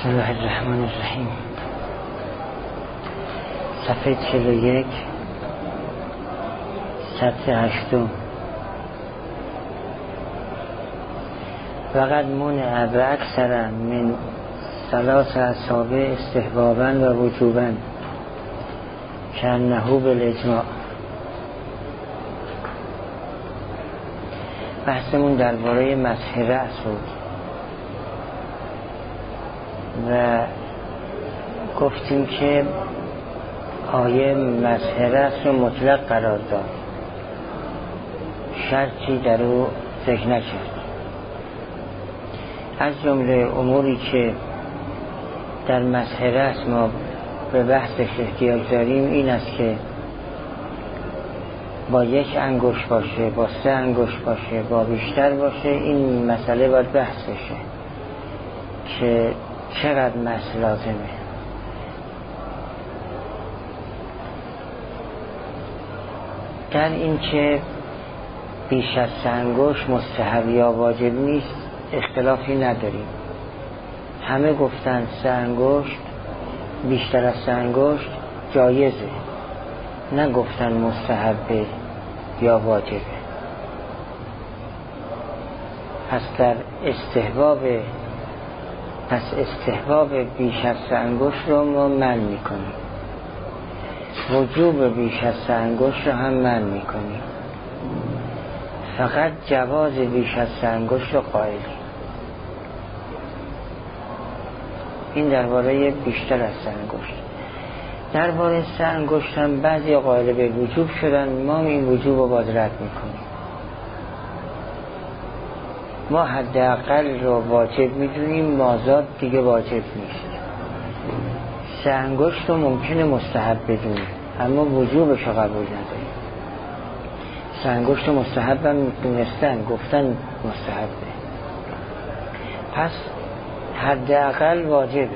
بسم الله الرحمن الرحیم. صفحه 41 سطر 8. وقد منع باکثر من 3 اصابع استحبابا و وجوبا کأنه بالاجماع. بحثمون درباره مسح رأس بود و گفتیم که آیه مسح رأس رو مطلق قرار داد، شرطی در او ذکر نکرد. از جمله اموری که در مسح رأس ما به بحثش احتیاج داریم این است که با 1 انگشت باشه، با 3 انگشت باشه، با بیشتر باشه. این مسئله باید بحث بشه که چقدر مسح لازمه. در این که بیش از 3 انگشت مستحب یا واجب نیست اختلافی نداریم. همه گفتن 3 انگشت، بیشتر از 3 انگشت جایزه، نگفتن مستحبه یا واجبه. پس استحباب بیش از 3 انگشت رو ما منع میکنیم، وجوب بیش از 3 انگشت رو هم منع میکنیم، فقط جواز بیش از 3 انگشت رو قائلیم. این درباره بیشتر از 3 انگشت. درباره 3 انگشت هم بعضی قائل به وجوب شدن، ما این وجوب رو باید رد میکنیم. ما حداقل رو واجب میدونیم، مازاد دیگه واجب نیست. 3 انگشت رو ممکنه مستحب بدونیم اما وجوبش رو قبول نداریم. 3 انگشت رو مستحب هم دونستن، گفتن مستحبه، پس حداقل واجبه.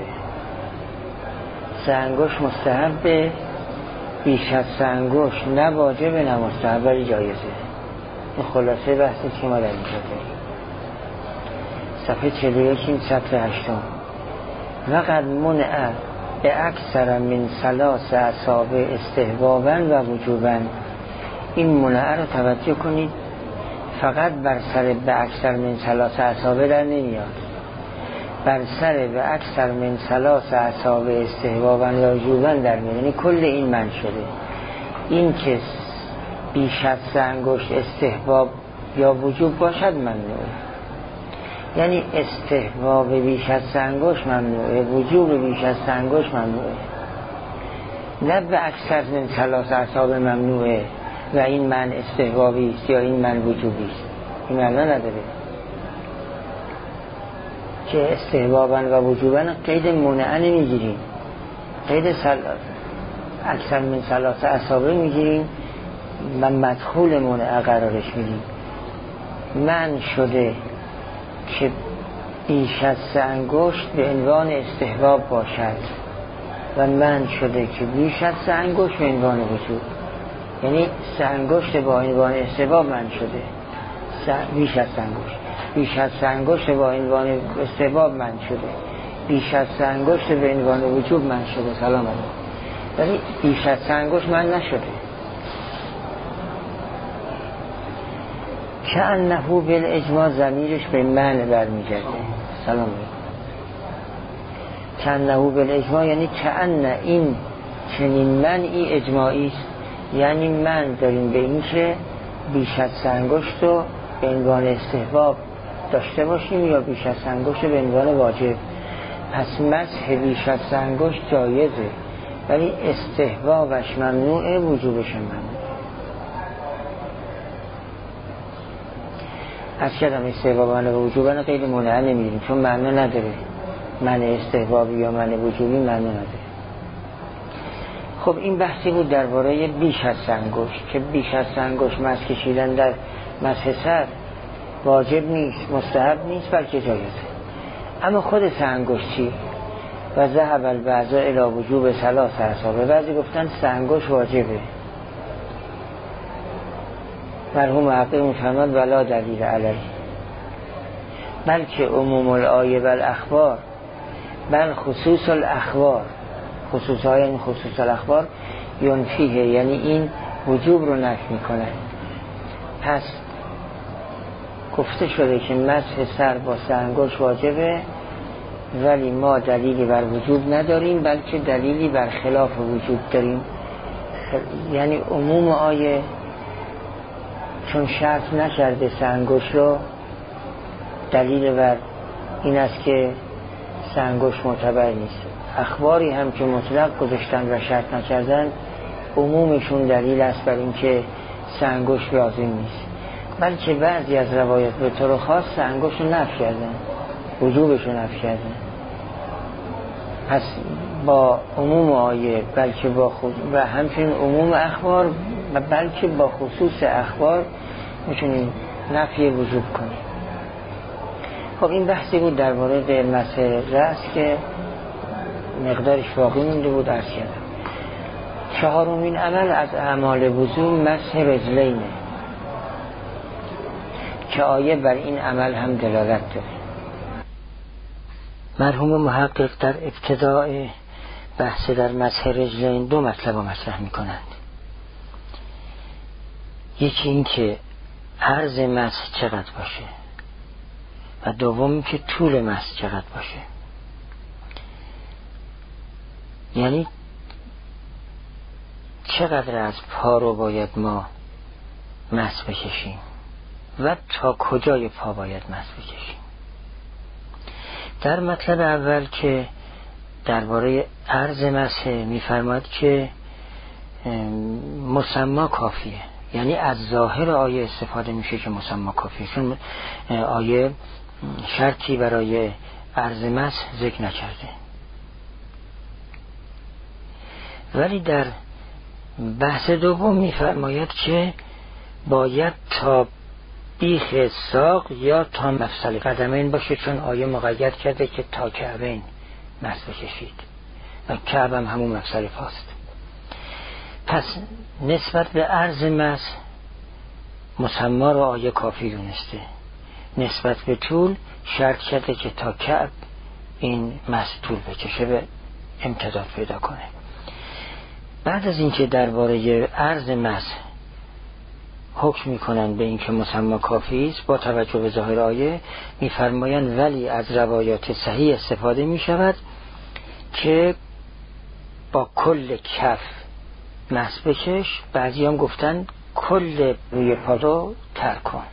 3 انگشت مستحبه، بیش از 3 انگشت نه واجبه نه مستحب ولی جایزه. این خلاصه بحثی که ما در اینجا داریم. صفحه 41 این سطر 8. وقد منع باکثر من 3 اصابع استحبابا و وجوبا. این منع رو توجه کنید، فقط بر سر باکثر من 3 اصابع در نمیاد، بر سر به اکثر من 3 اصابع استحبابا و وجوبا در میاد. یعنی کل این من شده. این که بیش از 3 انگشت استحباب یا وجوب باشد ممنوعه، یعنی استحباب بیش از 3 انگشت ممنوعه، وجوب بیش از 3 انگشت ممنوعه، نه به اکثر من 3 اصابع ممنوعه و این من استحبابی است یا این من وجوبی است. این معنا نداره که استحبابا و وجوبا قید منع نمیگیریم، قید اکثر من 3 اصابع میگیریم و مدخول منع قرارش میدیم. من شده که بیش از 3 انگشت به عنوان استحباب باشد و من شده که بیش از 3 انگشت به عنوان وجوب. یعنی 3 انگشت با عنوان استحباب من شده، بیش از 3 انگشت، بیش از 3 انگشت با عنوان استحباب من شده، بیش از 3 انگشت به عنوان وجوب من شده. سلام علیکم. ولی بیش از 3 انگشت من نشده. کأنه بالاجماع ضمیرش به من برمیگرده. سلام علیکم. کأنه بالاجماع یعنی کأن این چنین منعی اجماعی است، یعنی من داریم به این که بیش از 3 انگشت رو به عنوان استحباب داشته باشیم یا بیش از 3 انگشت به عنوان واجب. پس مسح بیش از 3 انگشت جایزه ولی استحبابش ممنوعه، وجوبش ممنوعه. از کدام استحبابانه و وجوبانه غیر منع نمیدیم چون معنی نداره، معنی استحبابی یا معنی وجوبی معنی نداره. خب این بحثی بود درباره بیش از 3 انگشت که بیش از 3 انگشت مسح کشیدن در مسح سر واجب نیست، مستحب نیست بلکه جایزه. اما خود 3 انگشت چی؟ و ذهب البعض الی وجوب 3 اصابع. بعضی گفتن 3 انگشت واجبه. مرحوم حقیق می‌فرماد ولا دلیل علیه، بلکه عموم الآیه و الاخبار بل خصوص الاخبار، خصوص های این خصوص الاخبار ینفیه، یعنی این وجوب رو نفی میکنه. پس گفته شده که مسح سر با سرانگشت واجبه، ولی ما دلیلی بر وجوب نداریم بلکه دلیلی بر خلاف وجوب داریم. یعنی عموم آیه چون شرط نکرده سرانگشت رو، دلیل بر این است که سرانگشت معتبر نیست. اخباری هم که مطلق گذاشتن و شرط نکردن، عمومشون دلیل است بر این که سرانگشت لازم نیست، بلکه بعضی از روایات به طور خاص سرانگشت رو نفی کردن، وجوبش رو نفی کردن. پس با عموم آیه بلکه با و همچنین عموم اخبار و بلکه با خصوص اخبار میتونیم نفی وجوب کنیم. خب این بحثی بود در مورد مسح رأس که مقدارش باقی مونده بود عرض کردم. چهارمین عمل از اعمال وضو مسح رجلینه که آیه بر این عمل هم دلالت داره. مرحوم محقق در ابتداء بحث در مسح رجلین دو مطلب رو مطرح میکنند. یکی این که عرض مسح چقدر باشه و دوم که طول مسح چقدر باشه، یعنی چقدر از پا رو باید ما مسح بکشیم و تا کجای پا باید مسح بکشیم. در مطلب اول که درباره عرض مسح می‌فرماید که مسما کافیه، یعنی از ظاهر آیه استفاده میشه که مسما کافیه، چون آیه شرطی برای عرض مسح ذکر نکرده. ولی در بحث دوم می‌فرماید که باید تا بیخ ساق یا تا مفصل قدمین باشه، چون آیه مقید کرده که تا کعبین مسح بکشید و کعب هم همون مفصل پاست. پس نسبت به عرض مسح مسما رو آیه کافی دونسته، نسبت به طول شرط کرده که تا کعب این مسح طول بکشه، به امتداد پیدا کنه. بعد از اینکه درباره عرض مسح حکم میکنن به اینکه مسما کافی است، با توجه به ظاهر آیه میفرمایند ولی از روایات صحیح استفاده میشود که با کل کف مسح بکش. بعضی هم گفتن کل روی پا رو ترک کن.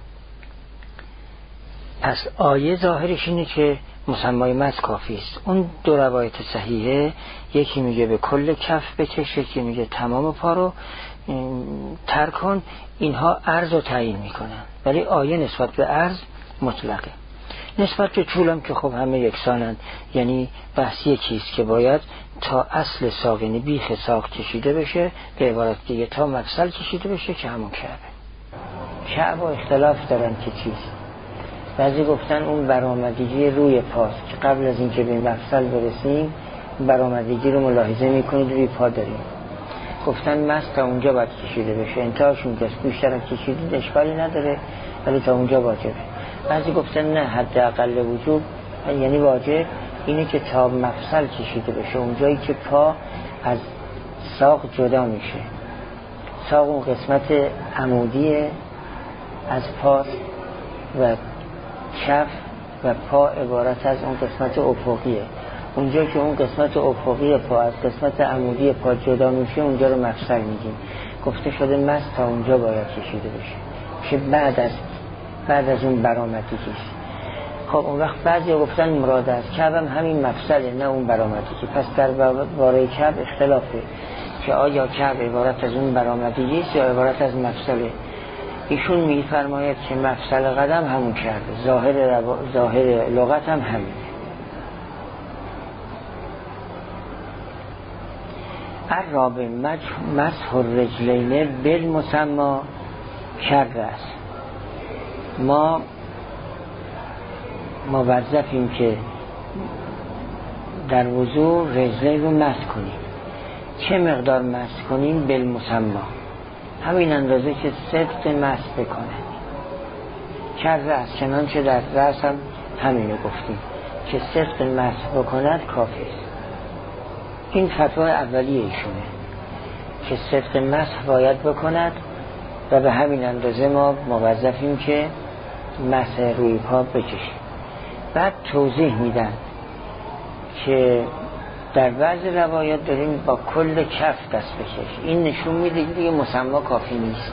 پس آیه ظاهرش اینه که مسمای مسح کافی است. اون دو روایت صحیحه، یکی میگه به کل کف بکش، یکی میگه تمام پا رو ترک کن. اینها عرض رو تعیین میکنن، ولی آیه نسبت به عرض مطلقه. نسبت به طولم که خب همه یکسانن، یعنی بحث یکیست که باید تا اصل ساق، یعنی بیخ ساق کشیده بشه، به عبارت دیگه تا مفصل کشیده بشه که همون کعبه. کعبه اختلاف دارن که چیست. بعضی گفتن اون برآمدگی روی پاست که قبل از اینکه به مفصل برسیم برآمدگی رو ملاحظه میکنید روی پا داریم. گفتن مسح تا اونجا باید کشیده بشه، انتهاش اونجاست، بیشتر از کشیدید اشکالی نداره ولی تا اونجا واجبه. بعضی گفتن نه، حداقل وجوب یعنی واجب اینه که تا مفصل کشیده بشه، اونجایی که پا از ساق جدا میشه. ساق اون قسمت عمودی از پاست و کف و پا عبارت از اون قسمت افقیه. اونجا که اون قسمت افقی پا از قسمت عمودی پا جدا میشه اونجا رو مفصل میگیم. گفته شده مسح تا اونجا باید کشیده بشه که بعد از اون برآمدگیش. خب اون وقت بعضی گفتن مراد از کعب هم همین مفصله، نه اون برآمدگی. پس در باره کعب اختلافه که آیا کعب عبارت از اون برآمدگی است یا عبارت از مفصله. ایشون میفرماید که مفصل قدم همون کعبه، ظاهر لغت هم همین. الرابع مسح الرجلین بالمسما کرده است. ما موظفیم که در وضو رجلین رو مسح کنیم. چه مقدار مسح کنیم؟ بالمسما، همین اندازه که سبت مسح بکنه. کرده است، چنانچه در رأس هم همینو گفتیم که صدق مسح بکند کافی است. این فتوای اولیه ایشونه که صدق مسح باید بکند و به همین اندازه ما موظفیم که مسح روی پا بکشیم. بعد توضیح میدن که در بعضی روایات داریم با کل کف دست بکش. این نشون میده دیگه مسما کافی نیست،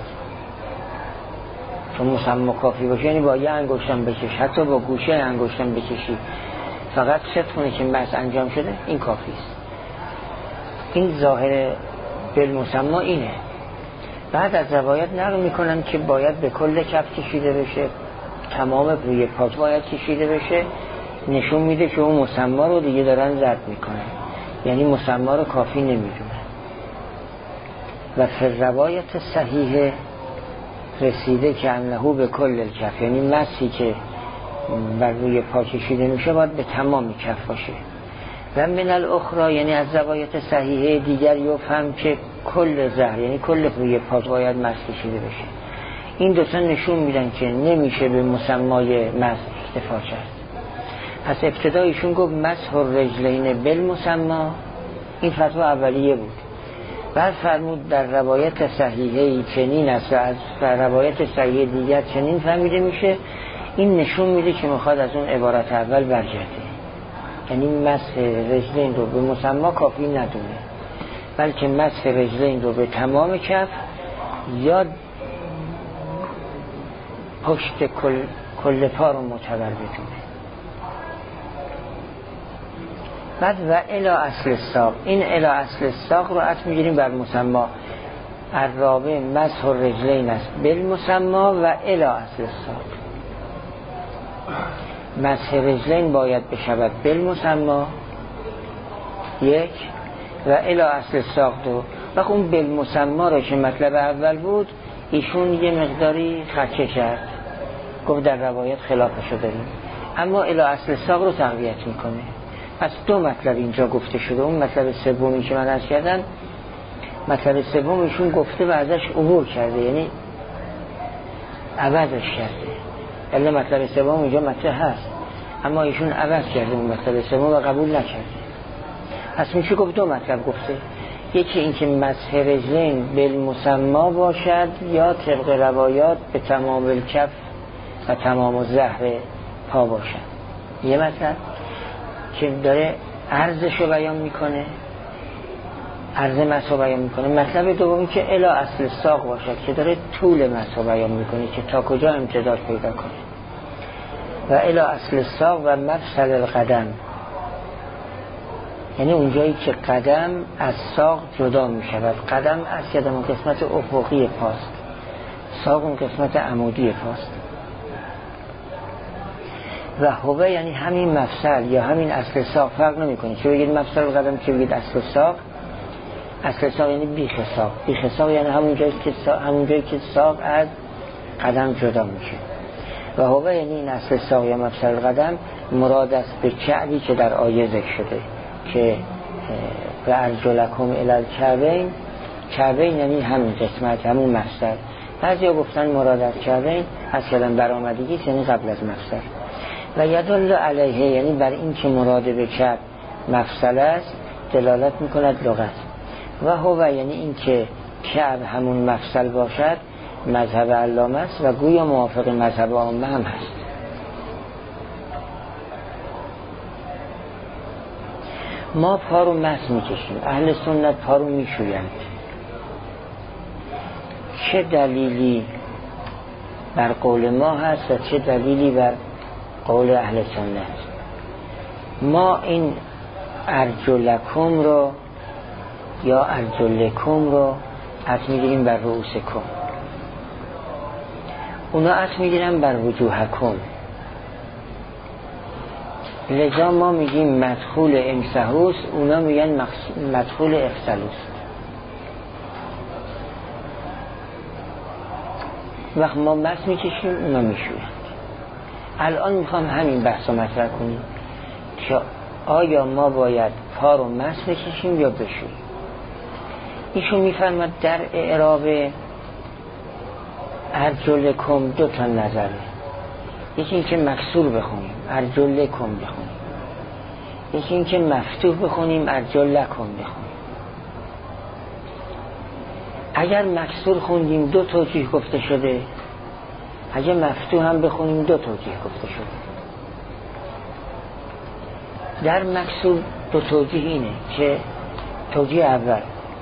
چون مسما کافی باشه یعنی با یه انگشتم بکش، حتی با گوشه انگشتم بکشی، فقط صدق کنه که مسح انجام شده، این کافی است. این ظاهر بالمسما اینه. بعد از روایات نقل میکنن که باید به کل کف کشیده بشه، تمام روی پا باید کشیده بشه. نشون میده که اون مسما رو دیگه دارن زد میکنن، یعنی مسما رو کافی نمیدونن. و فی روایت صحیح رسیده که انه به کل الکف، یعنی مسحی که بر روی پا کشیده میشه باید به تمام کف باشه. و من الاخرى یعنی از روایت صحیحه دیگر یفهم که کل ظهر یعنی کل روی پا باید مسح کشیده بشه. این دوتا نشون میدن که نمیشه به مسمای مسح اکتفا کرد. پس ابتدایشون گفت مسح الرجلین بالمسما، این فتوا اولیه بود. بعد فرمود در روایت صحیحه چنین است و از روایت صحیحه دیگر چنین فهمیده میشه. این نشون میده که میخواد از اون عبارت اول برگرده، یعنی مسح رجلین رو به مسما کافی ندونه، بلکه مسح رجلین رو به تمام کف یا پشت کل پا رو معتبر بدونه. بعد و الی اصل ساق، این الی اصل ساق رو عطف میگیریم بر مسما. الرابع مسح الرجلین است بالمسما و الی اصل ساق. مسح رجلین باید بشود بالمسما یک، و الی اصل ساق دو. و اون بالمسما رو که مطلب اول بود ایشون یه مقداری خدشه کرد، گفت در روایت خلافشو داریم، اما الی اصل ساق رو تقویت میکنه. پس دو مطلب اینجا گفته شده. اون مطلب سومی که من عرض کردم، مطلب سوم ایشون گفته و ازش عبور کرده، یعنی عوضش کرده. الا مطلب سوم اینجا مطلب هست اما ایشون عوض کرده اون مطلب سوم و قبول نکرده. پس میشه گفت دو مطلب گفته، یکی این که مسح رجلین بالمسما باشد یا طبق روایات به تمام الکف و تمام الظهر پا باشد. یه مطلب که داره عرضش رو بیان میکنه، عرض مسح رو بیان میکنه. مطلب دومی که الی اصل ساق باشد که داره طول مسح رو بیان میکنه که تا کجا امتداد پیدا کنه. و الی اصل ساق و مفصل القدم، یعنی اونجایی که قدم از ساق جدا میشود. قدم از یادم قسمت افقی پاست، ساق اون قسمت عمودی پاست. و هوه یعنی همین مفصل یا همین اصل ساق، فرق نمیکنه چه بگید مفصل القدم چه بگید اصل ساق. اصل ساق یعنی بیخ ساق، بیخ ساق یعنی همون جایی که ساق از قدم جدا میشه. و هوه یعنی این اصل ساق یا مفصل القدم مراد است به کعبی که در آیه ذکر شده که و ارجلکم الی الکعبین. کعبین یعنی همین قسمت، همون مفصل. بعضیا گفتن مراد از کعبین از کلمه برآمدگی یعنی قبل از مفصل. و یدل علیه یعنی بر این که مراد به کعب مفصل است دلالت میکند لغت. و هو یعنی این که کعب همون مفصل باشد مذهب علامه است و گویا موافق مذهب عامه هم هست. ما پا رو مسح میکشیم، اهل سنت پا رو میشویند. چه دلیلی بر قول ما هست و چه دلیلی بر قول اهل سنت؟ ما این ارجلکم رو یا ارجلکم رو عطف میگیریم بر رؤوسکم، اونا عطف میگیرن بر وجوهکم. لذا ما میگیم مدخول امسحوس، اونا میگن مدخول اغسلوس. وقت ما مسح میکشیم اونا میشویند. الان میخوام همین بحث رو مطرح کنیم که آیا ما باید پا رو مسح بکشیم یا بشوییم. ایشون میفرماد در اعراب ارجلکم دو تا نظره. یکی این که مکسور بخونیم، ارجلکم بخونیم، یکی این که مفتوح بخونیم ارجل لکم بخونیم. اگر مکسور خوندیم دو توجیه گفته شده، اگر مفتوح هم بخونیم دو توجیه گفته شده. در مکسور دو توجیه اینه که توجیه اول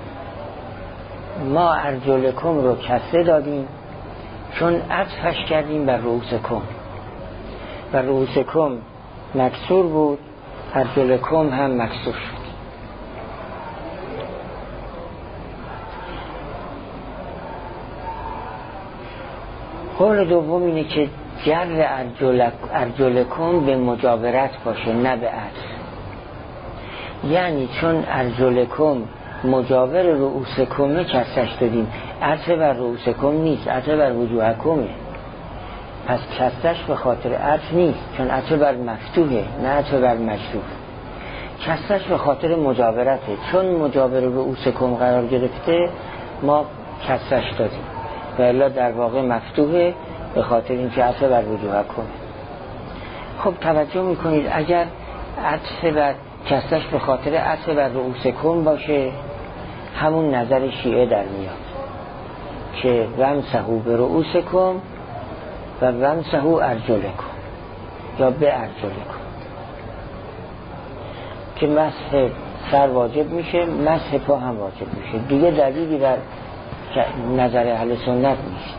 ما ارجلکم رو کسره دادیم چون عطفش کردیم بر رؤوسکم و رؤوسکم مکسور بود، ارجلکم هم مکسور شد. قول دوم اینه که جر ارجلکم به مجاورت باشه نه به عطف. یعنی چون ارجلکم مجاور رؤوسکم کسرش دادیم، عطف بر رؤوسکم نیست، عطف بر وجوهکمه. پس کسرش به خاطر عطف نیست، چون عطف بر مفتوحه نه عطف بر مجروح. کسرش به خاطر مجاورته، چون مجاور رؤوسکم قرار گرفته ما کسرش دادیم و الا در واقع مفتوحه به خاطر اینکه عطف بر وجوهکم. خب توجه میکنید اگر عطف بر کسرش به خاطر عطف بر رؤوسکم باشه همون نظر شیعه در میاد که ومسحوا برؤوسکم و ومسحوا ارجلکم یا به ارجلکم، که مسح سر واجب میشه، مسح پا هم واجب میشه. دیگه دلیلی بر نظر اهل سنت نیست.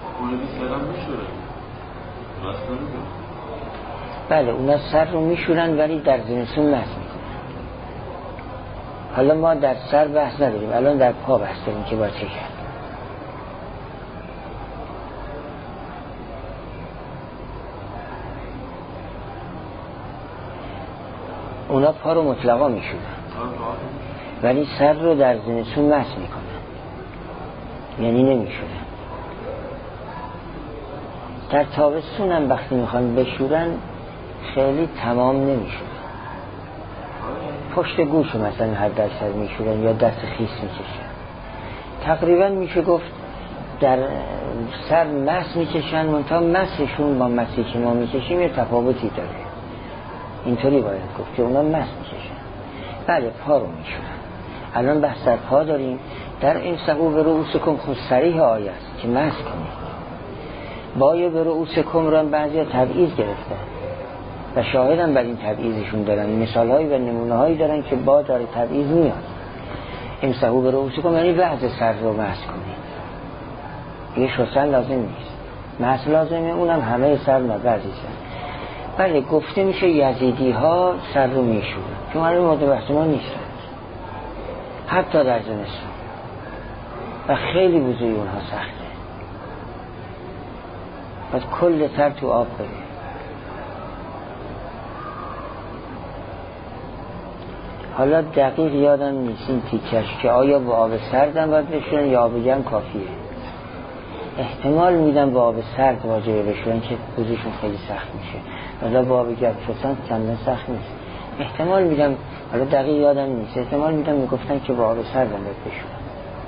بله اونا سر رو میشورن ولی در زمستون مسح میکنن. حالا ما در سر بحث نداریم، الان در پا بحث داریم که با چه کرد. اونا پا رو مطلقا میشورن ولی سر رو در زمستون مسح میکنن، یعنی نمیشورن. در تابستون هم وقتی میخوان بشورن خیلی تمام نمیشورن، پشت گوش مثلا هر درصد میشورن یا دست خیس میکشن. تقریبا میشه گفت در سر مس میکشن، منتها مسشون با مسی که ما میکشیم یه تفاوتی داره. اینطوری باید گفت که اونا مس میکشن. بله پا رو میشورن. الان بحث در پا داریم. در این امسحوا برؤوسکم خود صریح آیه است که مس کنید. بای برؤوسکم رو بعضی تبعیض گرفتن و شاهدن بر این تبعیضشون دارن، مثالهایی و نمونه‌هایی دارن که با داره تبعیض میاد. امسحوا برؤوسکم یعنی بعض سر رو مس کنید، یه شستن لازم نیست، مس لازمه، اونم همه سر نه بعضی سر. بله گفته میشه یزیدی ها سر رو میشورن چون هر مورد بحث ما نیستن، حتی در زمستون و خیلی وضوی اونها سخته، باید کل سر تو آب بره. حالا دقیق یادم نیست این تیکش که آیا با آب سردم باید بشورن یا آب گرم کافیه. احتمال میدم با آب سرد واجبه بشورن که وضوشون خیلی سخت میشه، ولی با آب گرم شدن چندان سخت نیست. احتمال میدم، حالا دقیق یادم نیست، احتمال میدم میگفتن که با آب سردم باید بشورن.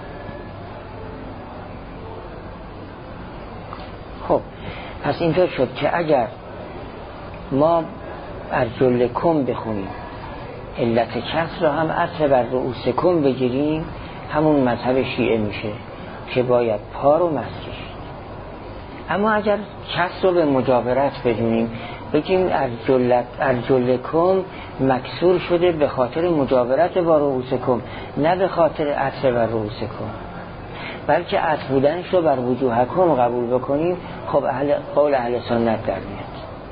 خب پس اینطور شد که اگر ما ارجلکم بخونیم علت کسر را هم عطف بر رؤوسکم بگیریم همون مذهب شیعه میشه که باید پا رو مس کشید. اما اگر کسر رو به مجاورت بدونیم بگیم ارجلکم مکسور شده به خاطر مجاورت با رؤوسکم نه به خاطر عطف بر رؤوسکم، بلکه عطف بودنش رو بر وجوهکم قبول بکنیم، خب قول اهل سنت در میاد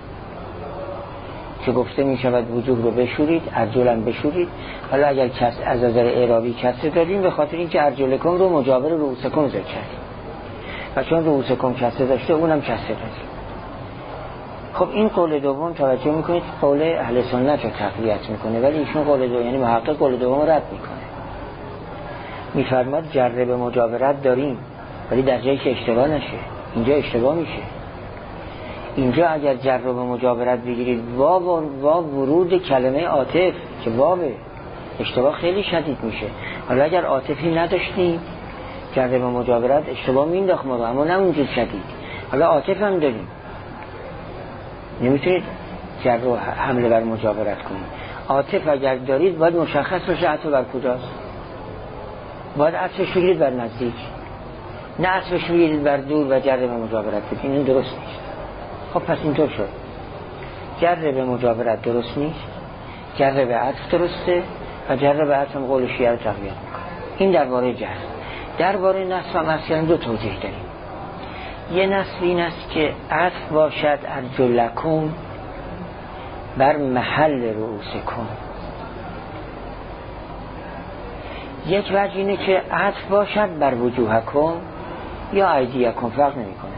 که گفته می شود وجوه رو بشورید، ارجلم بشورید. حالا اگر از نظر اعرابی کسر داریم به خاطر اینکه ارجلکم رو مجاور رؤوسکم ذکر کردیم و چون رؤوسکم کسر داشته اونم کسر داشته. خب این قول دوم توجه میکنید قول اهل سنت رو تقویت میکنه، ولی ایشون قول دوم یعنی محقق قول دوم رو رد میکنه. میفرماد جره به مجاورت داریم ولی در جایی که اشتباه نشه، اینجا اشتباه میشه. اینجا اگر جر رو به مجاورت بگیرید وا ورود کلمه عاطف که واوه، اشتباه خیلی شدید میشه. حالا اگر عاطفی نداشتیم جر به مجاورت اشتباه مینداخت ما رو، اما نه اونجور شدید. حالا عاطف هم داریم، نمیتونید جر رو حمله بر مجاورت کنید. عاطف اگر دارید باید مشخص باشه عطف بر کجاست. باید عطفش بگیرید بر نزدیک، نه عطفش بگیرید بر دور و جر به مجاورت بدید. این درست نیست. خب پس اینطور شد جر به مجاورت درست نیست، جر به عطف درسته و جر به عطف هم قول شیعه رو تقویت میکنه. این درباره جر. درباره نصب و مسکن دو توجیه داریم. یه نصب این است که عطف باشد ارجلکم بر محل رؤوسکم. یک وجه اینه که عطف باشد بر وجوهکم یا ایدیکم، فرق نمیکنه.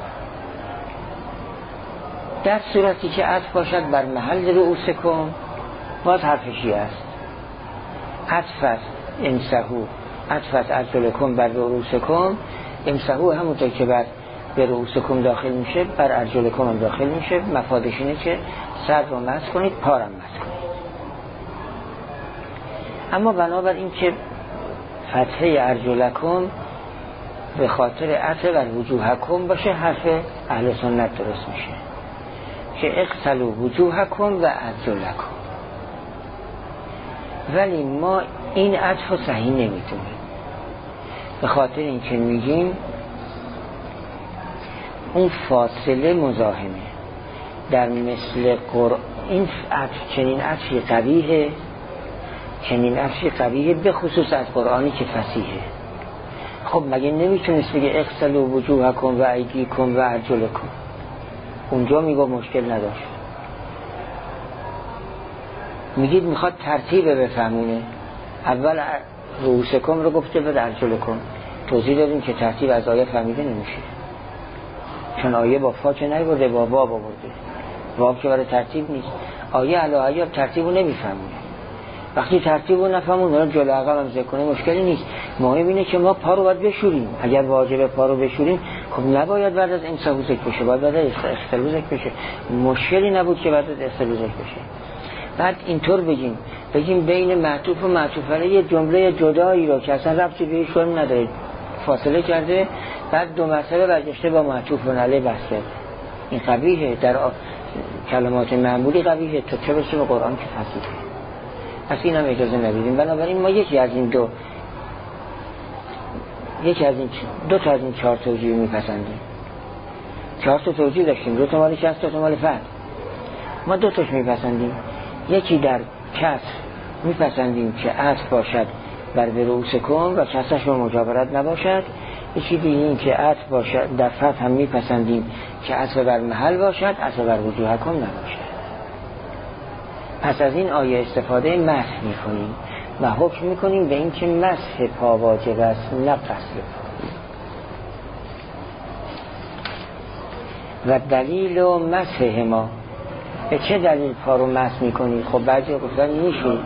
در صورتی که عطف باشد بر محل رؤوسکم باز حرف شیعه است. عطف است امسحو، عطف است ارجلکم بر رؤوسکم. امسحو همونطور که بر به رؤوسکم داخل میشه بر ارجلکم هم داخل میشه. مفادش اینه که سر رو مسح کنید، پا رو مسح کنید. اما بنابر این که فتحه ارجلکم به خاطر عطف بر وجوهکم باشه، حرف اهل سنت درست میشه که اغسلوا وجوهکم و ارجلکم. ولی ما این عطف رو صحیح نمیتونیم، به خاطر این که میگیم اون فاصله مزاحمه. در مثل قرآن این عطف چنین عطفی قبیحه، چنین عطفی قبیحه به خصوص از قرآنی که فصیحه. خب مگه نمیتونست بگه اغسلوا وجوهکم و ایدیکم و ارجلکم؟ اونجا میگه مشکل نداشت. میگید میخواد ترتیب بفهمونه، اول رؤوسکم رو گفته بعد ارجلکم. توضیح دادیم که ترتیب از آیه فهمیده نمیشه، چون آیه با فا که نیورده، با واو آورده. واو که برای ترتیب نیست. آیه علی آیه ترتیب رو نمیفهمونه. وقتی ترتیب رو نفهمونه جلو عقب هم ذکر کنه مشکلی نیست. مهم اینه که ما پا رو باید بشوریم. اگر واجبه پا رو بشوریم، خب نباید بعد از امسحو ذکر بشه، باید بعد از اغسلوا ذکر بشه. مشکلی نبود که بعد از اغسلوا ذکر بشه. بعد اینطور بگیم بین معطوف و معطوف علیه یه جمله جدایی رو که اصلا ربطی بهش نداره فاصله کرده، بعد دو مرتبه برگشته با معطوف علیه بحث کرده. این قبیحه، در کلمات معمولی قبیحه، تو چه برسه به قرآن که فصیحه. پس این هم اجازه ندیدیم. بنابراین ما یکی از این دو تا از این چهار توجیه میپسندیم. 4 تا توجیه داشتیم، 2 تا مال کسر، 2 تا مال فتح. ما 2 تاش میپسندیم. یکی در کسر میپسندیم که عطف باشد بر رؤوسکم و کسرش رو مجاورت نباشد. یکی دیگه این که عطف باشد در فتح هم میپسندیم که عطف بر محل باشد، عطف بر وجوهکم نباشد. پس از این آیه استفاده مسح میکنیم و حکم میکنیم به این که مسح پا واجب است، نه غسل پا. و دلیل و مسح ما، به چه دلیل پا رو مسح میکنید؟ خب بعضی گفتن میشون.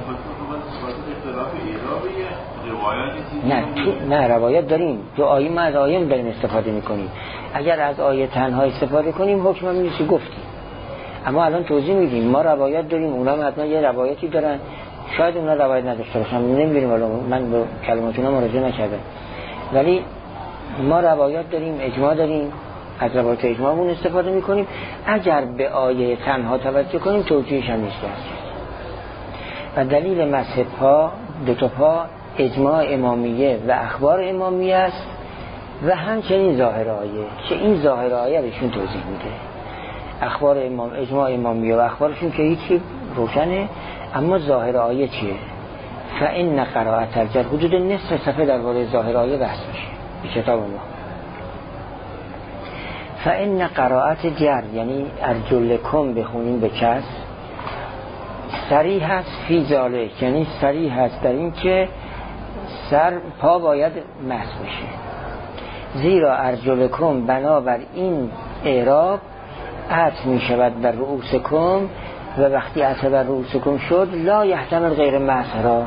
نه روایت داریم، تو آیه ما از آیه داریم استفاده میکنیم. اگر از آیه تنها استفاده کنیم حکم هم نیست گفتیم. اما الان توضیح میدیم ما روایت داریم، اونا هم حتما یه روایتی دارن، شاید اونا روایت نداشته باشن، نمیدونیم، ولی من به کلماتونا مراجعه نکردم. ولی ما روایت داریم، اجماع داریم، از روایت اجماعمون استفاده میکنیم. اگر به آیه تنها توجه کنیم توجیهش هم نیست. و دلیل مسح پا، 2 تا پا، اجماع امامیه و اخبار امامیه است و همچنین ظاهر آیه، که این ظاهر آیه بهشون توضیح میده. اخبار اجماع امامیه و اخبارشون که هیچی روشنه، اما ظاهر آیه چیه؟ فإن قراءة الجر، حدود نصف صفحه درباره ظاهر آیه بحث میشه به کتاب الله. فإن قراءة جر یعنی ارجلکم بخونیم به کس، صریح هست فی ذالک، یعنی صریح هست در این که سر پا باید مسح بشه. زیرا ارجلکم بنابر این اعراب عطف می شود بر رؤوسکم و وقتی عطف بر رؤوسکم شد لا یحتمل غیر مسح را،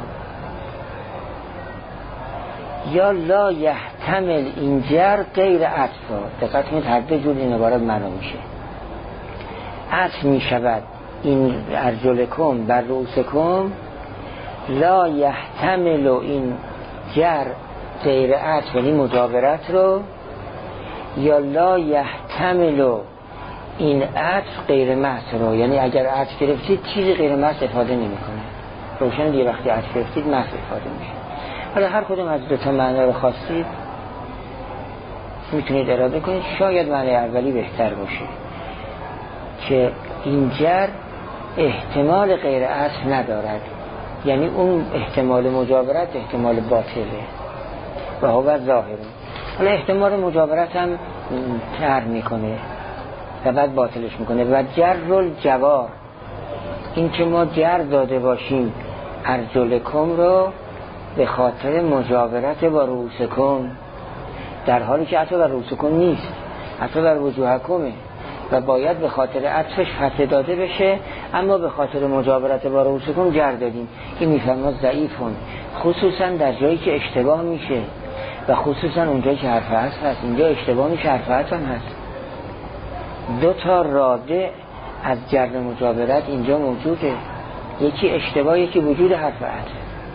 یا لا یحتمل این جر غیر عطف را. دقت کنید هر دو جور این عبارت معنا میشه. عطف می شود این ارجلکم بر رؤوسکم، لا یحتمل این جر غیر عطف یعنی مجاورت رو، یا لا یحتمل این عطف غیر محض رو، یعنی اگر عطف گرفتید چیزی غیر محض استفاده نمیکنه. روشن دیگه وقتی عطف گرفتید محض استفاده میشه. حالا هر کدوم از دو تا معنا رو خواستید میتونید اراده کنید. شاید معنی اولی بهتر باشه که این جر احتمال غیر عطف ندارد، یعنی اون احتمال مجاورت احتمال باطله و هو ظاهره. حالا احتمال مجاورت هم تر میکنه و بعد باطلش میکنه. و جر الجوار، این که ما جر داده باشیم ارجلکم رو به خاطر مجاورت با رؤوسکم، در حالی که عطف بر رؤوسکم نیست، عطف بر وجوهکمه و باید به خاطر عطفش فتح داده بشه، اما به خاطر مجاورت با رؤوسکم جر دادیم. این میفهمه ضعیفون، خصوصا در جایی که اشتباه میشه و خصوصا اونجایی که حرف هست. اینجا اشتباه میشه، حرف هست هم هست. دو تا راده از جر مجاورت اینجا موجوده، یکی اشتباه یکی وجود حرف هست.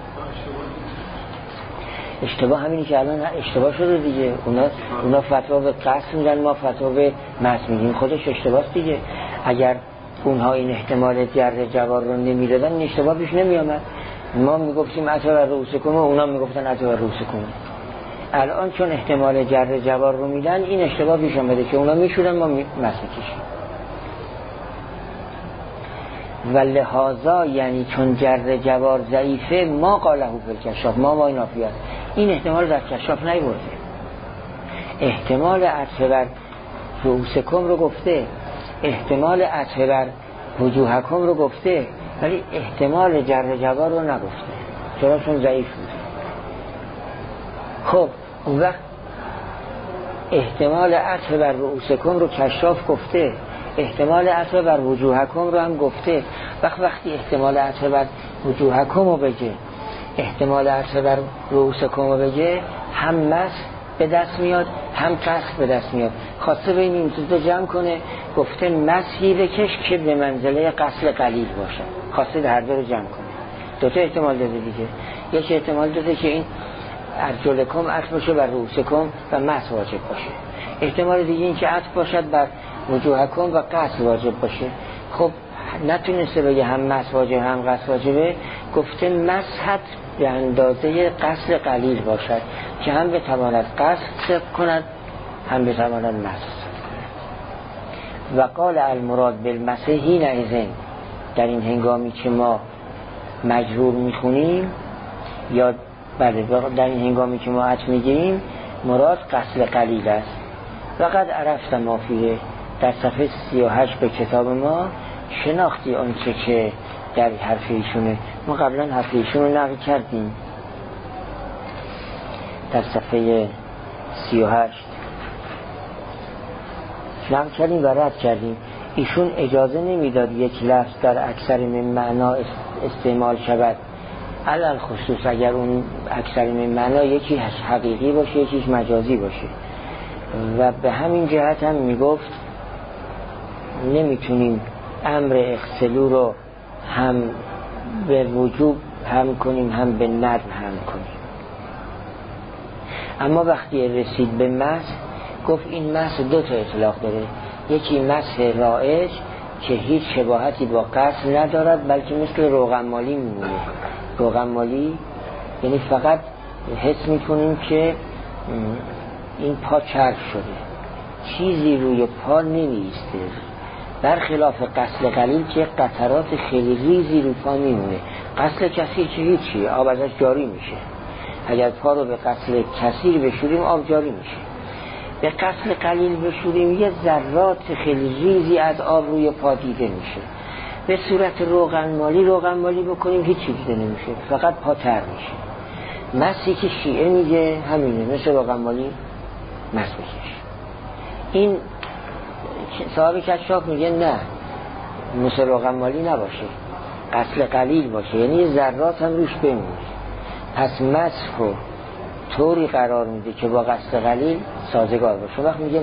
اشتباه همینی که الان اشتباه شده دیگه. اونا فتوا به قصد میدن، ما فتوا به مس میدیم، خودش اشتباه دیگه. اگر اونها این احتمال جر جوار رو نمیدادن این اشتباه پیش نمیامد. ما میگفتیم عطف بر رؤوسکم و اونا میگفتن عطف بر رؤوسکم. الان چون احتمال جر جوار رو میدن این اشتباه پیش اومده که اونا میشورن ما مس میکشیم. و لحاظا یعنی چون جر جوار ضعیفه ما قاله فی الکشاف، ما این نافیات، این احتمال در کشاف نیورده. احتمال عطف بر رؤوسکم رو گفته، احتمال عطف بر وجوهکم رو گفته، ولی احتمال جر جوار رو نگفته. چرا؟ چون ضعیف بود. خب اون وقت احتمال عطف بر رؤوسکم رو کشاف گفته، احتمال عطف بر وجوهکم رو هم گفته. وقتی احتمال عطف بر وجوهکم رو بگه، احتمال عطف بر رؤوسکم رو بگه، هم مس به دست میاد هم قصد به دست میاد. خواسته بین این دو جمع کنه، گفته مسحی بکش که به منزله قصد قلیل باشه. خواسته هر دو رو جمع کنه. دو تا احتمال داده دیگه. یک احتمال داده که این ارجلکم عطف باشه بر رؤوسکم و مس واجب باشه. احتمال دیگه این که عطف باشد بر وجوهکم و قصد واجب باشه. خب نتونسته بگه هم مس واجب هم قصد واجبه، گفته مسحت به اندازه قصد قلیل باشد که هم بتواند قصد کند هم بتواند مس. و قال المراد بالمسح حین اذن، در این هنگامی که ما مجرور میخونیم یا بله در این هنگامی که ما عطف میگیریم مراد قصد قلیل است. و قد عرفت ما فیه، در صفحه 38 به کتاب ما شناختی آنچه که در حرف ایشونه. ما قبلا حرف ایشون رو نقل کردیم در صفحه 38 نقل کردیم و رد کردیم. ایشون اجازه نمیداد یک لفظ در اکثر من معنا استعمال شود، علل خصوص اگر اون اکثر من معنا یکی حقیقی باشه یکیش مجازی باشه. و به همین جهت هم میگفت نمیتونیم امر اغسلو رو هم به وجوب هم کنیم هم به ندب هم کنیم. اما وقتی رسید به مسح گفت این مسح دو تا اطلاق داره. یکی مسح رائج که هیچ شباهتی با قصد ندارد بلکه مثل روغن مالی میمونه. روغن مالی یعنی فقط حس میکنیم که این پا چرب شده، چیزی روی پا نمیسته، برخلاف غسل قلیل که قطرات خیلی ریزی روی پا میمونه. غسل کثیر که هیچی، آب ازش جاری میشه. اگر پا رو به غسل کثیر بشوریم آب جاری میشه. به غسل قلیل بشوریم یه ذرات خیلی ریزی از آب روی پا دیده میشه. به صورت روغن مالی بکنیم هیچ چیز دیده نمیشه، فقط پا تر میشه. مسی که شیعه میگه همینه، مثل روغن مالی مس بکش. این صاحب کشاف میگه نه، مثل روغن مالی نباشه، غسل قلیل باشه، یعنی ذرات هم روش بمونه. پس مسح رو طوری قرار میده که با غسل قلیل سازگار باشه. وقت میگه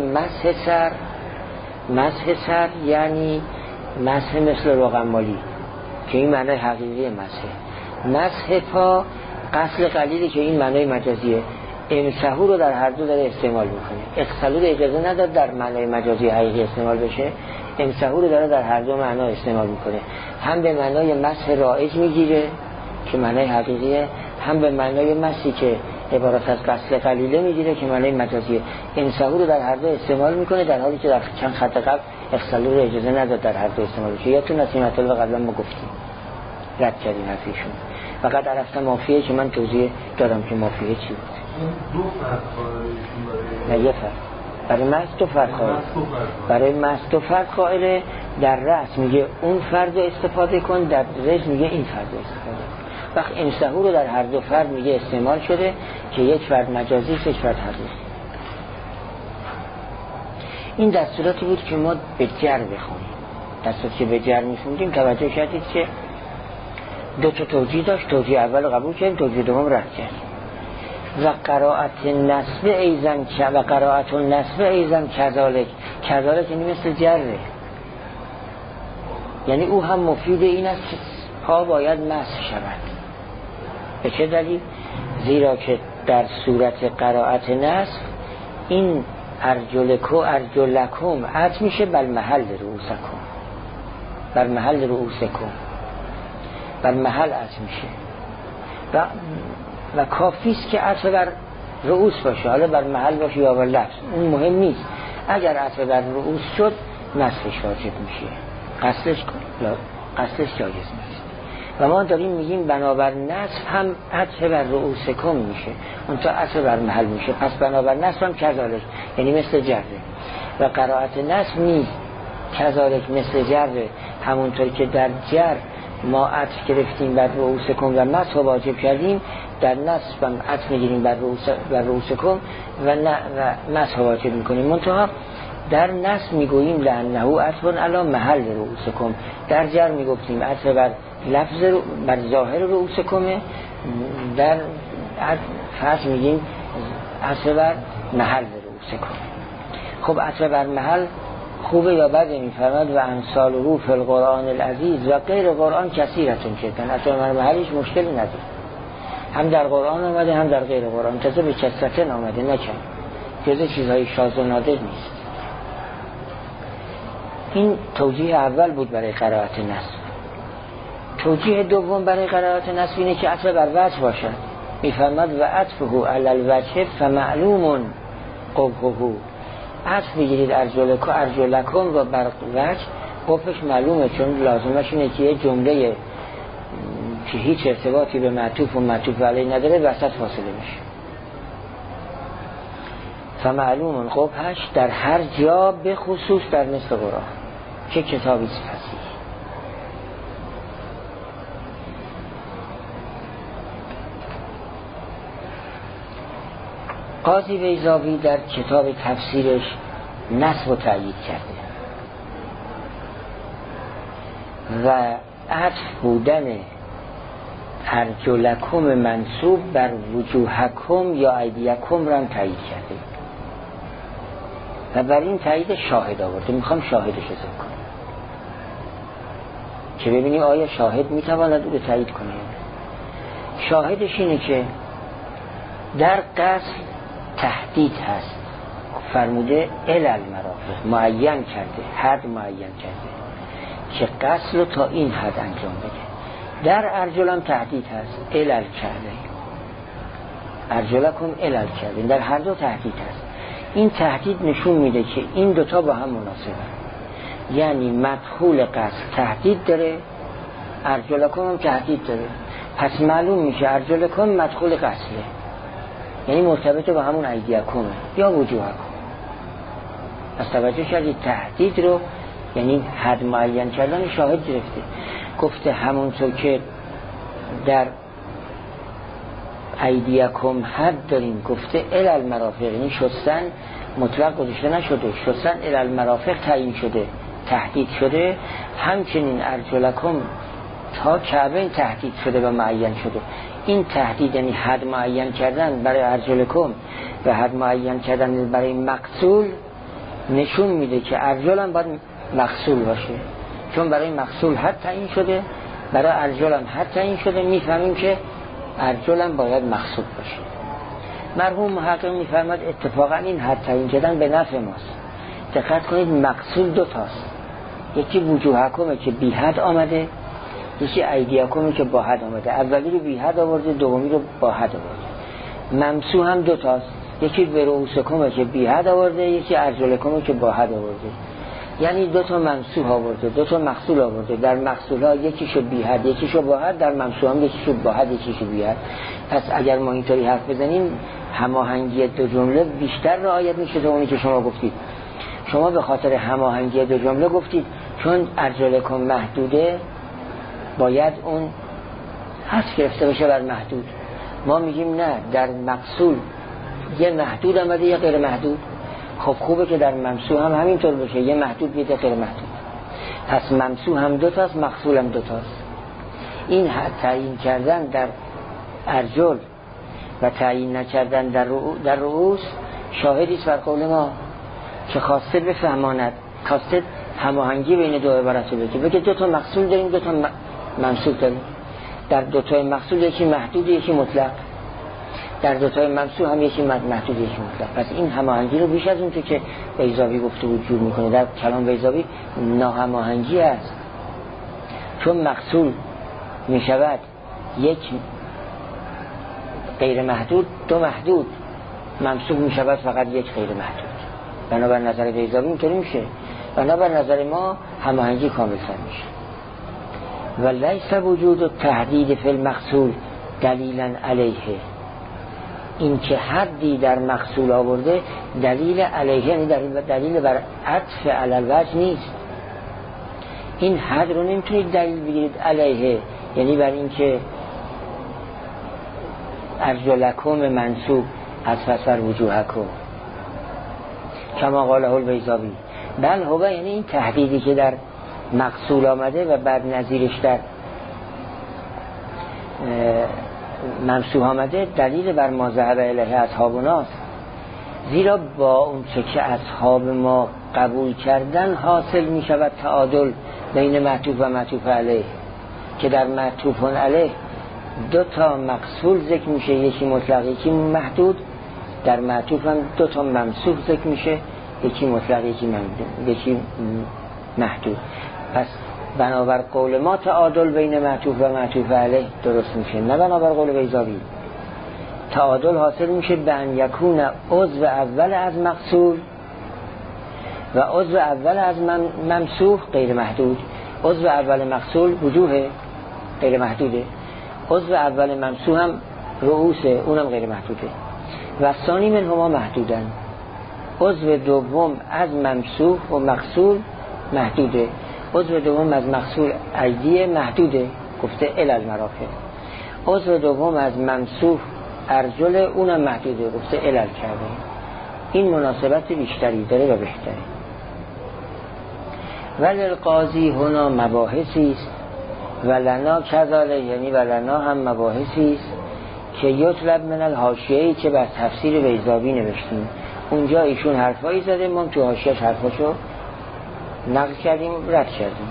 مسح سر یعنی مسح مثل روغن مالی که این معنی حقیقی مسح پا غسل قلیلی که این معنی مجازیه. امسحو رو در هر دو داره استعمال میکنه. اغسلو رو اجازه نداد در معنی مجازی حقیقی استعمال بشه، امسحو رو داره در هر دو معنا استعمال میکنه، هم به معنای مسح رایج میگیره که معنای حقیقیه، هم به معنای مسحی که عبارت از غسل قلیله میگیره که معنای مجازیه. امسحو رو در هر دو استعمال میکنه، در حالی که در چند خط قبل اغسلوا رو اجازه نداد در هر دو استعمال بشه. یا تو نصیحت الله قبلا ما گفتیم رد کردیم حرفیشون. فقط عرفتم مافیه که من توضیح دارم که مافیه چی بود. دو فرق نه یه فرق. برای مست دو فرق قائل. برای مست دو فرق قائله. در رأس میگه اون فرد استفاده کن، در رجل میگه این فرد استفاده کن. وقت امسحو رو در هر دو فرد میگه استعمال شده که یک فرد مجازی است، یک فرد حقیقی. این دستوراتی بود که ما به جر بخونیم. دستوراتی که به جر میخوندیم توجه کردید که دو تا توجیه داشت. توجیه اول قبول کردیم، توجیه دوم رد کردیم. و قرائت نصب ایزن کذالک یعنی مثل جره، یعنی او هم مفید این است که پا باید مسح شود. به چه دلیل؟ زیرا که در صورت قرائت نصب این ارجلکم عطف میشه بر محل رؤوسکم، بر محل رؤوسکم، بر محل عطف میشه و کافی است که عطف بر رؤوس باشه، حالا بر محل باشه یا بر لفظ اون مهم نیست. اگر عطف بر رؤوس شد مسحش واجب میشه، قصدش جایز نیست. و ما داریم میگیم بنابر نصب هم عطف بر رؤوسکم میشه، اون تا عطف بر محل میشه، پس بنابر نصب هم کذالک یعنی مثل جره. و قرائت نصب نیست کذالک مثل جره، همونطور که در جر ما عطف گرفتیم بر رؤوسکم و مسح واجب کردیم، در نصب هم عطف میگیریم بر رؤوسکم و مسح واجب میکنیم. منتها در نصب میگوییم لانه عطف علی محل رؤوسکم، در جر میگفتیم عطف بر لفظ بر ظاهر رؤوسکم، در فرض میگیم عطف بر محل رؤوسکم. خب عطف بر محل خوبه یا بده؟ میفرماد و امثال رو فی القرآن العزیز و غیر قرآن کثیرتون جدا. عطف بر محلش مشکلی نداره، هم در قرآن آمده هم در غیر قرآن، تازه به کثرت آمده، نکن جزء چیزهای شاذ و نادر نیست. این توجیه اول بود برای قرائت نصب. توجیه دوم برای قرائت نصب اینه که عطف بر وجه باشد. میفرماد و عطفه علی الوجه فمعلوم قبحه، عطف بگیرید ارجلکم و بر وجه، قبحش معلومه، چون لازمش اینه که یه جمله که هیچ ارتباطی به معطوف و معطوف علیه نداره وسط فاصله میشه. فمعلوم قبحش در هر جا، به خصوص در مثل قرآن که کتابی فصیح. قاضی بیضاوی در کتاب تفسیرش نصب و تأیید کرده و عطف بودن ارجلکم منصوب بر وجوهکم یا ایدیکم را هم تأیید کرده و بر این تأیید شاهد آورده. میخوام شاهدش ذکر کنم که ببینیم آیا شاهد میتواند او رو تأیید کنه. شاهدش اینه که در قصد تهدید هست، فرموده المرافق، معین کرده، حد معین کرده که قصد رو تا این حد انجام بده. در ارجل هم تهدید هست، علل کرده، ارجلکم علل کرده، در هر دو تهدید هست. این تهدید نشون میده که این دوتا با هم مناسبه، یعنی مدخول قصد تهدید داره، ارجلکم هم تهدید داره، پس معلوم میشه ارجلکم مدخول قصده، یعنی مرتبط با همون ایدیکمه یا وجوهکم. پس توجه کردید تهدید رو یعنی حد معین کردن شاهد گرفته. گفته همونطور که در ایدیکم حد داریم، گفته المرافق، یعنی شستن مطلق گذاشته نشده، شستن المرافق تعیین شده، تهدید شده. همچنین ارجلکم تا کعبه تهدید شده و معین شده. این تهدید یعنی حد معین کردن برای ارجلکم و حد معین کردن برای مقصول نشون میده که ارجل هم باید مقصول باشه، چون برای مقصول حد تعیین شده، برای ارجل هم حد تعیین شده. میفهمیم که ارجل هم باید مقصود باشه. مرحوم محقق میفرماد اتفاقا این حد تعیین کردن به نفع ماست. دقت کنید مقصود دو تاست، یکی وجوهکمه که بی حد آمده، یکی ایدیکمه که با حد آمده. اولی رو بی حد آورده، دومی رو با حد آورده. ممسوح هم دوتاست، یکی به رؤوسکمه که بی حد آورده، یکی ارجلکمه که با حد آورده. یعنی دو تا ممسوح آورده، دو تا مغسول آورده. در مغسول ها یکیشو بی حد یکیشو با حد، در ممسوح هم یکیشو با حد یکیشو بی حد. پس اگر ما اینطوری حرف بزنیم هماهنگی دو جمله بیشتر رعایت میشه تا اونی که شما گفتید. شما به خاطر هماهنگی دو جمله گفتید چون ارجلکم محدوده باید اون حذف گرفته بشه بر محدود. ما میگیم نه، در مغسول یه محدود آمده یه غیر محدود. خب خوبه که در ممسوح هم همینطور بشه، یه محدود بیده غیر محدود. پس ممسوح هم دوتاست، مغسول هم دوتاست. این تعیین کردن در ارجل و تعیین نکردن در رؤوس شاهدیست بر قول ما که خواسته بفهماند، خواسته هماهنگی بین دو عبارت رو بگه دو تا مغسول داریم، دو تا ممسوح داریم. در دو تا مغسول یکی محدود یکی مطلق، در دو تا ممسوح هم یکی محدود یکی مطلق. پس این هماهنگی رو بیش از اون که بیضاوی گفته بود جور میکنه. در کلام بیضاوی ناهماهنگی است، چون مغسول میشود یک غیر محدود دو محدود، ممسوح میشود فقط یک غیر محدود. بنابر نظر بیضاوی اینطوری میشه، بنابر نظر ما هماهنگی کامل میشه. و لیس وجود التحدید فی المغسول دلیلا علیه، این که حدی در مغسول آورده دلیل علیه، یعنی دلیل بر عطف علی الوجه نیست. این حد رو نمیتونید دلیل بگیرید علیه، یعنی بر این که ارجلکم منصوب از فسر وجوهکم کما قاله البیضاوی. بل هو، یعنی این تحدیدی که در مغسول آمده و بعد نظیرش در ممسوح آمده دلیل بر ما ذهب الیه اصحابناست. زیرا با اون که اصحاب ما قبول کردن حاصل می شود تعادل بین معطوف و معطوف علیه، که در معطوف علیه دو تا مغسول ذکر میشه، یکی مطلق یکی محدود. در معطوف هم دو تا ممسوح ذکر میشه، یکی مطلق یکی محدود. پس بنابر قول ما تعادل بین معطوف و معطوف علیه درست میشه، نه بنابر قول بیضاوی. تعادل حاصل میشه به ان یکون عضو اول از مغسول و عضو اول از ممسوح غیر محدود. عضو اول مغسول وجوه غیر محدوده، عضو اول ممسوح هم رؤوسه اونم غیر محدوده. و ثانی منهما محدودن، عضو دوم از ممسوح و مغسول محدوده، عضو دوم از مغسول ایدی محدوده، گفته الی المرافق. عضو دوم از ممسوح ارجل اونم محدوده، گفته الی الکعبه. این مناسبت بیشتری داره و بهتره. ولی القاضی هنا مباحثی است و لنا کذاله، یعنی و لنا هم مباحثی است که یطلب من الحاشیه‌ای که بر تفسیر بیضاوی نوشتیم. اونجا ایشون حرفایی زده، ما تو حاشیه‌اش حرفاشو نقل کردیم رد کردیم.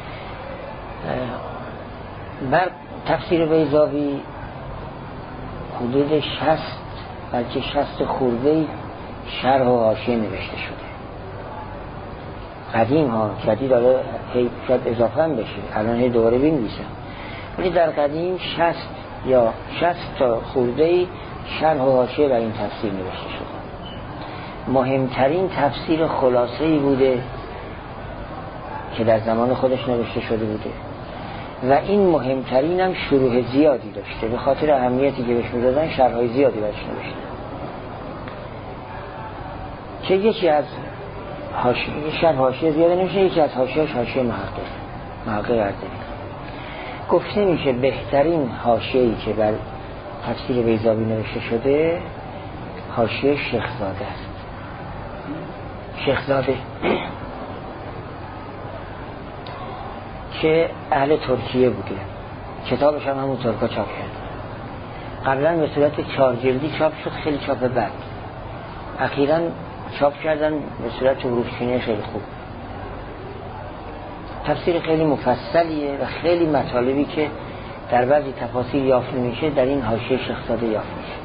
بر تفسیر بیضاوی حدود 60 بلکه 60 خورده شرح و حاشیه نوشته شده. قدیم ها، جدید داره شاید اضافه هم بشه، الان هی دوباره بنویسم، ولی در قدیم 60 یا 60 تا خورده شرح و حاشیه بر این تفسیر نوشته شده. مهمترین تفسیر خلاصه‌ای بوده که در زمان خودش نوشته شده بوده و این مهمترین هم شروح زیادی داشته، به خاطر اهمیتی که بهش میدادن شرح‌های زیادی برش نوشته. که یکی از شرح حاشیه زیاده نمیشه، یکی از حاشیه‌اش حاشیه محقق اردبیلی. گفته میشه بهترین حاشیه‌ای که بر تفسیر بیضاوی نوشته شده حاشیه شیخزاده است. شیخزاده که اهل ترکیه بوده، کتابش هم همون ترکا چاپ کرد. قبلا به صورت 4 جلدی چاپ شد، خیلی چاپ بد. اخیراً چاپ کردن به صورت حروفچینی خیلی خوب. تفسیر خیلی مفصلیه و خیلی مطالبی که در بعضی تفاسیر یافت نمیشه در این حاشیه شیخزاده یافت میشه.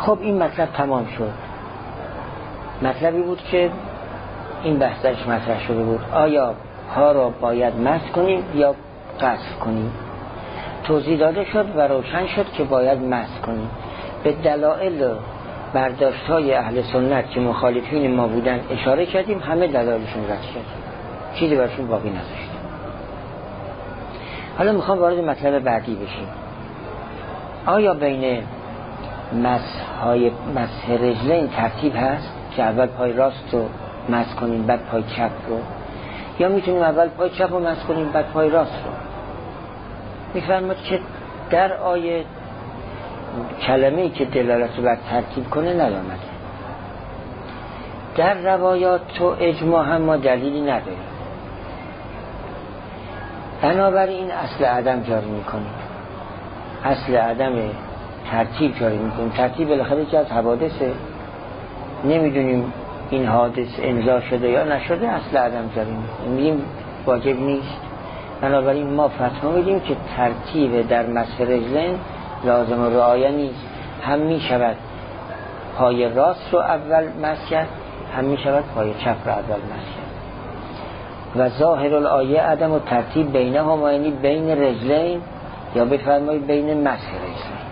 خب این مطلب تمام شد. مطلبی بود که این بحثش مطرح شده بود، آیا پا را باید مس کنیم یا غسل کنیم؟ توضیح داده شد و روشن شد که باید مس کنیم. به دلایل برداشت‌های اهل سنت که مخالفین ما بودن اشاره کردیم، همه دلایلشون رد شد، چیزی برشون باقی نذاشت. حالا میخوام وارد مطلب بعدی بشیم. آیا بین مسح رجلین ترتیب هست که اول پای راست رو مسح کنیم بعد پای چپ رو، یا میتونیم اول پای چپ رو مسح کنیم بعد پای راست رو؟ میفرماد که در آیه کلمه‌ای که دلالت رو بر ترتیب کنه نیامده. در روایات و اجماع هم ما دلیلی نداریم، بنابراین اصل عدم جاری میکنیم، اصل عدم ترتیب جاری میکنیم. ترتیب بالاخره یکی از حوادثه، نمیدونیم این حادث امضا شده یا نشده، اصل عدم جاری میکنیم، واجب نیست. بنابراین ما فتوا میدیم که ترتیب در مسح رجلین لازم و رعایه نیست، هم میشود پای راست رو اول مسح کرد، هم میشود پای چپ رو اول مسح کرد. و ظاهر الآیه عدم و ترتیب بینهما، یعنی بین رجلین، یا بفرمایید بین مسح رجلین.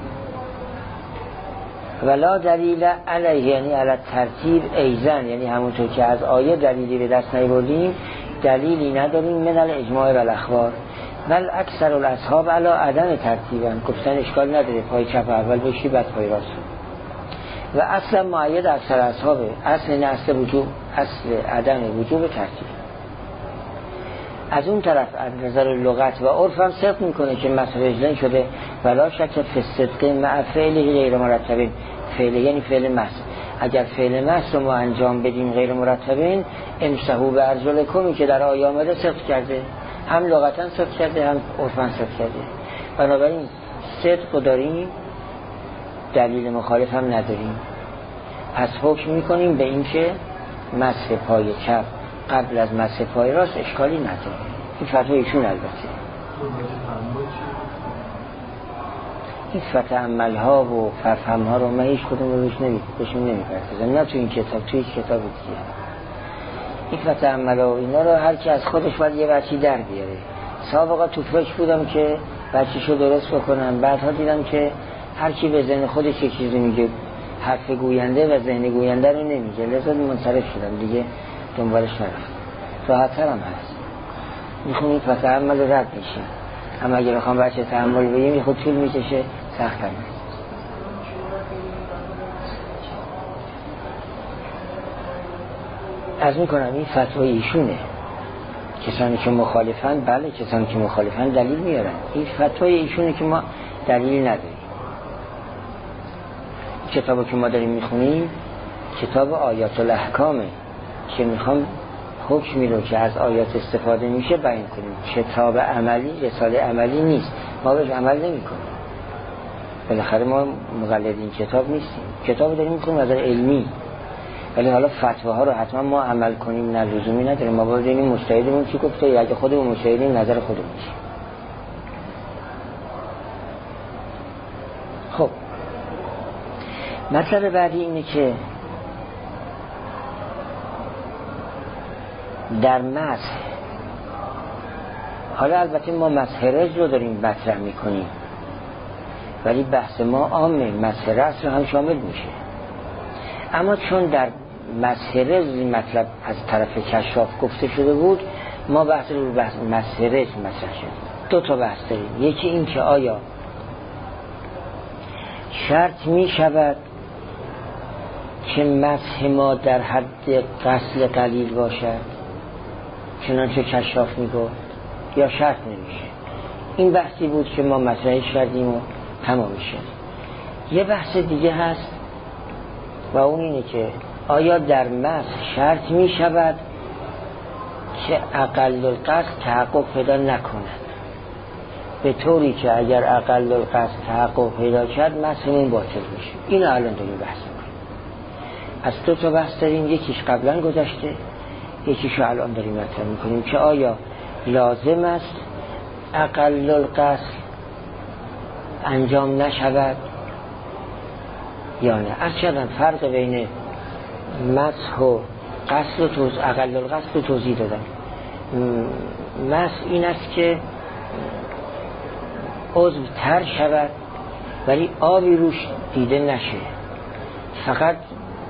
ولا دلیل علیه، یعنی علی ترتیب ایزن، یعنی همونطور که از آیه دلیلی به دست نیاوردیم، دلیلی نداریم من الاجماع و الاخبار. بل اکثر الاصحاب علی عدم ترتیبن، گفتن اشکال نداره پای چپ اول بشی بعد پای راست. و اصلا معید اکثر اصحابه، اصل وجوب، اصل عدم وجوب ترتیب. از اون طرف از نظر لغت و عرف هم صدق میکنه که مسح رجلین شده ولا شک فی الصدق مع فعله غیر مرتبین. فعل یعنی فعل مسح. اگر فعل مسح رو ما انجام بدیم غیر مرتبین، امسحوا بارجلکم که در آیه آمده صدق کرده، هم لغتا صدق کرده هم عرفا صدق کرده. بنابراین صدق رو داریم، دلیل مخالف هم نداریم، پس حکم میکنیم به این که مسح پای چپ قبل از مسح پای راست اشکالی نداره. این فتوای ایشون البته. این فتعمل ها و ففهم ها رو من هیچ کدوم رو بهشون نمیپردازم، نه تو این کتاب، تو هیچ کتاب دیگه. این فتعمل ها و اینا رو هر کی از خودش باید یه بچی در بیاره. سابقا تو فکر بودم که بچیشو درست بکنم، بعدها دیدم که هر کی به ذهن خودش یه چیزی میگه، حرف گوینده و ذهن گوینده رو نمیگه، لذا منصرف شدم دیگه، دنبالش نرفتم. راحت‌تر هم هست، میخونید و تحمل رد میشه. اما اگه بخوام بچه تحمل بگیم خود طول میکشه، سخت هم هست. از میکنم این فتوای ایشونه. کسانی که مخالفن، بله کسانی که مخالفن دلیل میارن. این فتوای ایشونه که ما دلیل نداریم. کتابو که ما داریم میخونیم کتاب آیات الاحکامه که میخوام حکمی رو که از آیات استفاده میشه بیان کنیم. کتاب عملی، رساله عملی نیست، ما بهش عمل نمی کنیم. بالاخره ما مقلد این کتاب نیستیم، کتاب داریم میخونیم از علمی، ولی حالا فتواها رو حتما ما عمل کنیم نه لزومی نداره. ما باید ببینیم مجتهدمون چی گفته، یا اگه خودمون مجتهدیم نظر خودمون چیه. خب مطلب بعدی اینه که در مسح، حالا البته ما مسح رجل رو داریم مطرح میکنیم، ولی بحث ما عامه، مسح رأس رو هم شامل میشه. اما چون در مسح رجل مطلب از طرف کشاف گفته شده بود، ما بحث رو مسح رجل مطرح شد. دو تا بحث داریم. یکی این که آیا شرط میشود که مسح ما در حد غسل قلیل باشد چنانچه کشاف میگفت، یا شرط نمیشه. این بحثی بود که ما مطرحش کردیم و تمام شد. یه بحث دیگه هست و اون اینه که آیا در مسح شرط میشود که اقل القصد تحقق پیدا نکند، به طوری که اگر اقل القصد تحقق پیدا کرد مسحمون باطل میشه. اینو الان داریم بحث میکنیم. از دو تا بحث داریم، یکیش قبلا گذشته، یکیشو الان داریم مطرح میکنیم که آیا لازم است اقل القصد انجام نشود یا نه. از چقدر فرق بین مسح و غسل و توضیح، اقل الغسل و توضیح دادم. مسح این است که عضو تر شود ولی آبی روش دیده نشه، فقط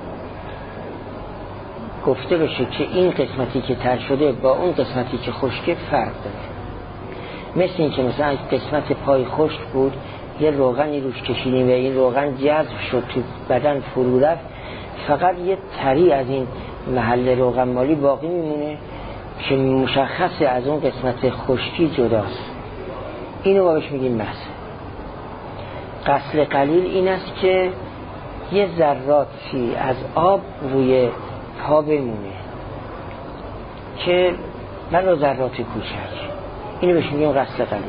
گفته بشه که این قسمتی که تر شده با اون قسمتی که خشکه فرق داره. مثل این که مثلا قسمت پای خشک بود، یه روغنی روش کشیدیم و این روغن جذب شد تو بدن فرو رفت، فقط یه تری از این محل روغن مالی باقی میمونه که مشخصه از اون قسمت خشکی جداست. اینو ما بهش میگیم مسح. غسل قلیل این است که یه ذراتی از آب روی پا بمونه که ولو ذرات کوچک، اینو بهش میگیم غسل قلیل.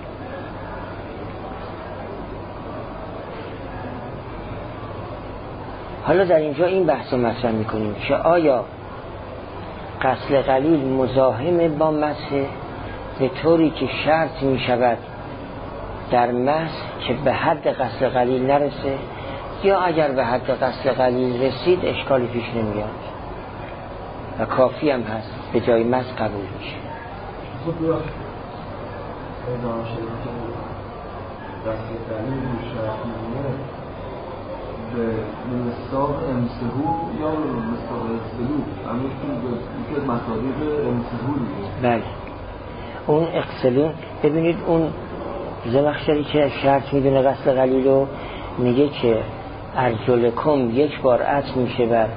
حالا در اینجا این بحث رو مطرح میکنیم که آیا غسل قلیل مزاحم با مسح به طوری که شرط میشود در مسح که به حد غسل قلیل نرسه، یا اگر به حد غسل قلیل رسید اشکالی پیش نمیاد و کافی هم هست، به جای مسح قبول میشه. خب یا ادامه شده که غسل قلیل شرط میمونه به مصداق امسهو یا مصداق اغسلو، همین که مصادیق امسهو دیگه. بله اون اغسلو، ببینید اون زمخشری که شرط میدونه غسل قلیل رو میگه که ارجلکم یک بار عطف میشه بر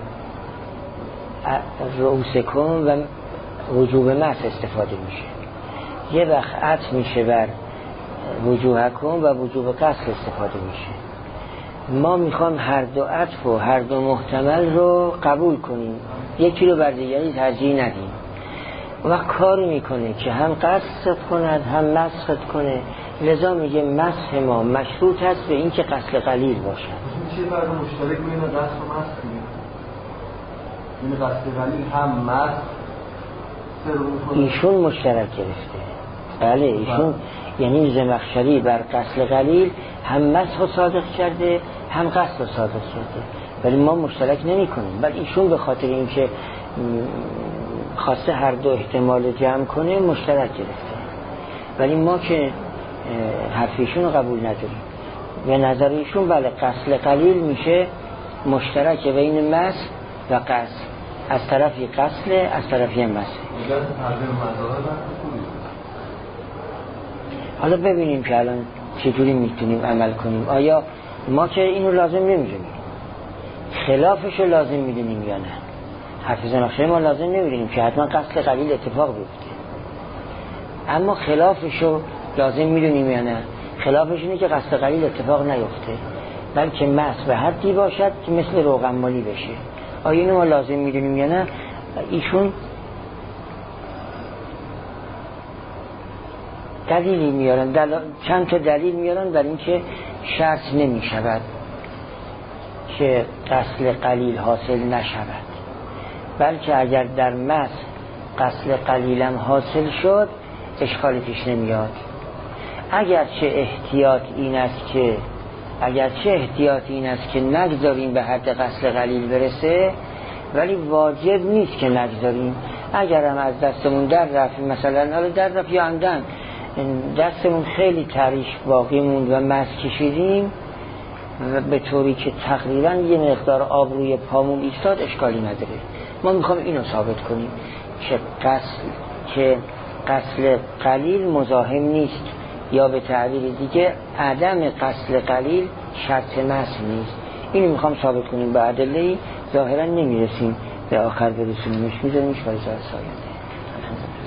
رؤوسکم و وجوب مسح استفاده میشه، یه وقت عطف میشه بر وجوهکم و وجوب غسل استفاده میشه. ما میخوام هر دو عطف و هر دو محتمل رو قبول کنیم، یکی رو بر دیگری ترجیح ندیم. و کار میکنه که هم غسل کند هم مسح کنه، لذا میگه مسح ما مشروط است به این که غسل قلیل باشد. چیه فرق مشترک بین غسل و مسح کنیم؟ این غسل قلیل هم مسح ایشون مشترک گرفته. بله ایشون یعنی زمخشری بر غسل قلیل هم مسح صادق کرده هم غسل صادق کرده، ولی ما مشترک نمی کنیم. ولی ایشون به خاطر اینکه خواسته هر دو احتمال جمع کنه مشترک گرفته، ولی ما که حرفیشون رو قبول نداریم. به نظر ایشون بله غسل قلیل میشه مشترک بین مسح و غسل، از طرفی غسل از طرفی مسح. حالا ببینیم که الان چطوری میتونیم عمل کنیم. آیا ما که اینو لازم نمیدونیم، خلافش رو لازم میدونیم یا نه؟ حرف زمخشری ما لازم نمیدونیم که حتما غسل قلیل اتفاق بیفته، اما خلافش رو لازم میدونیم یا نه؟ خلافش اینه که غسل قلیل اتفاق نیفته بلکه مسح به حدی باشد که مثل روغن مالی بشه. آیا اینو ما لازم میدونیم یا نه؟ ایشون دلیلی میارن، چند تا دلیل میارن بر اینکه شرط نمی شود که غسل قلیل حاصل نشود، بلکه اگر در مسح غسل قلیلم حاصل شد اشکالی پیش نمیاد. اگرچه احتیاط این است که نگذاریم به حد غسل قلیل برسه، ولی واجب نیست که نگذاریم. اگرم از دستمون در رفت، مثلا حالا در رفت یا عمدن دستمون خیلی تریش باقی موند و مسح کشیدیم و به طوری که تقریبا یه مقدار آب روی پامون ایستاد، اشکالی نداره. ما میخوام اینو ثابت کنیم که غسل قلیل مزاحم نیست، یا به تعبیر دیگه عدم غسل قلیل شرط مسح نیست. اینو میخوام ثابت کنیم به ادله‌ای، ظاهرا نمیرسیم به آخر برسونیمش، میذاریمش برای ساعت ساینده.